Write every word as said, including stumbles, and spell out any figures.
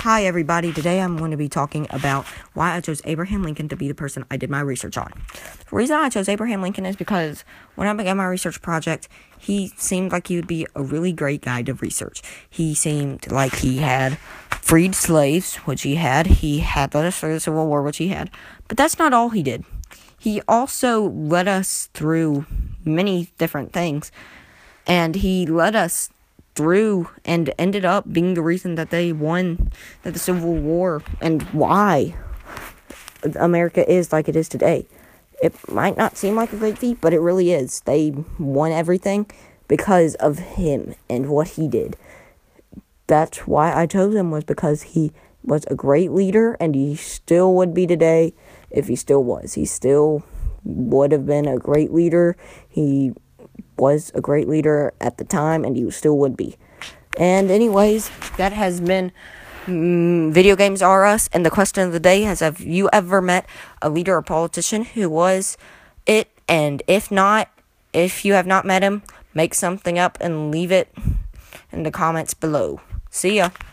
Hi everybody, today I'm going to be talking about why I chose Abraham Lincoln to be the person I did my research on. The reason I chose Abraham Lincoln is because when I began my research project, he seemed like he would be a really great guy to research. He seemed like he had freed slaves, which he had. He had led us through the Civil War, which he had. But that's not all he did. He also led us through many different things, and he led us through and ended up being the reason that they won that the Civil War and why America is like it is today. It might not seem like a great feat, but it really is. They won everything because of him and what he did. That's why I chose him, was because he was a great leader, and he still would be today if he still was. He still would have been a great leader. He was a great leader at the time, and he still would be. And anyways, that has been mm, Video Games Are Us, and the question of the day is, have you ever met a leader or politician who was it? And if not, if you have not met him, make something up and leave it in the comments below. See ya.